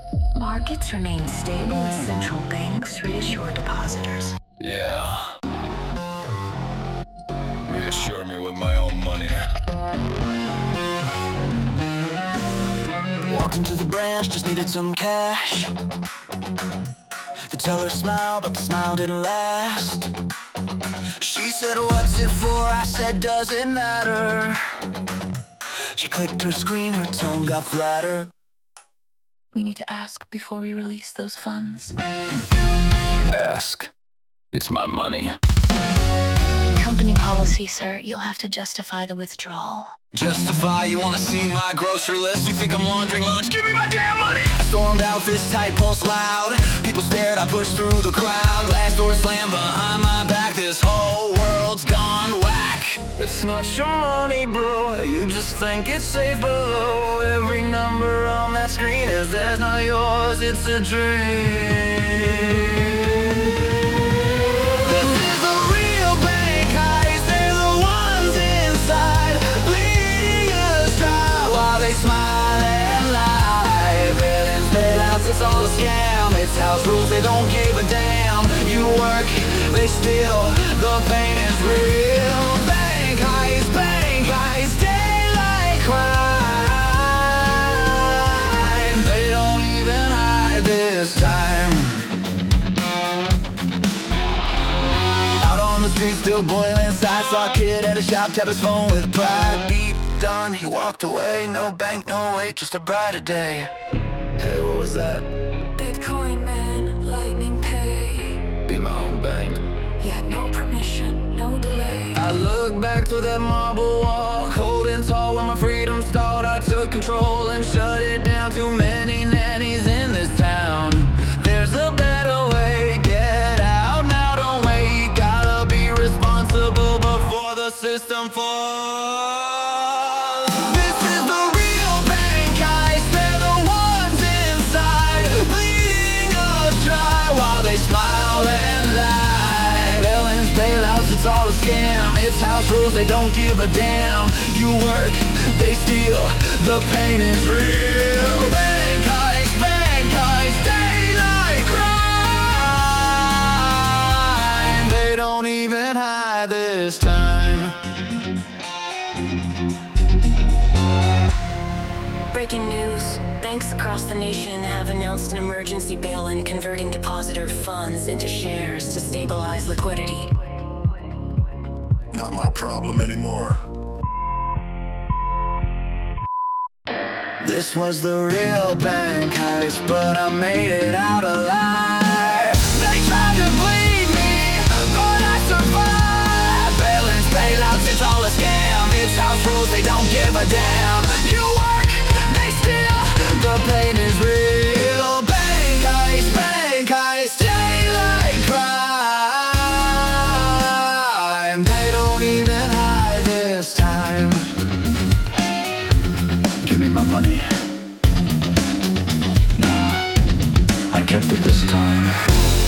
Markets remain stable as central banks reassure depositors. Yeah. Reassure me with my own money. Walked into the branch, just needed some cash. The teller smiled, but the smile didn't last. She said, "What's it for?" I said, "Doesn't matter." She clicked her screen, her tone got flatter. We need to ask before we release those funds. Ask. It's my money. Company policy, sir. You'll have to justify the withdrawal. Justify, you wanna see my grocery list? You think I'm laundering lunch? Give me my damn money! I stormed out, fist tight, pulse loud. People stared, I pushed through the crowd. Glass door slammed behind my back. This whole world's gone whack. It's not your money, bro. You just think it's safe below. Every number on that screen is that's not yours. It's a dream. It's all a scam, it's house rules, they don't give a damn. You work, they steal, the pain is real. Bank heist, daylight crime. They don't even hide this time. Out on the street, still boiling inside. Saw a kid at a shop, tap his phone with pride. Beep, done, he walked away. No bank, no wait, just a brighter day. Hey, what was that? Bitcoin, man. Lightning Pay. Be my own bank. Yeah, no permission, no delay. I look back through that marble walk, holding tall when my freedom stalled. I took control and shut it down. Too many nannies in this town. There's a better way, get out now, don't wait. Gotta be responsible before the system falls. It's all a scam, it's house rules, they don't give a damn. You work, they steal, the pain is real. Bank heist, daylight crime. They don't even hide this time. Breaking news. Banks across the nation have announced an emergency bail-in, converting depositor funds into shares to stabilize liquidity. Not my problem anymore. This was the real bank heist, but I made it out alive. They tried to bleed me, but I survived. Bail-ins, bailouts, it's all a scam. It's house rules, they don't give a damn. You work, they steal, the pain is real. Bank heist, daylight crime. They don't even hide this time. Give me my money. Nah, I kept it this time.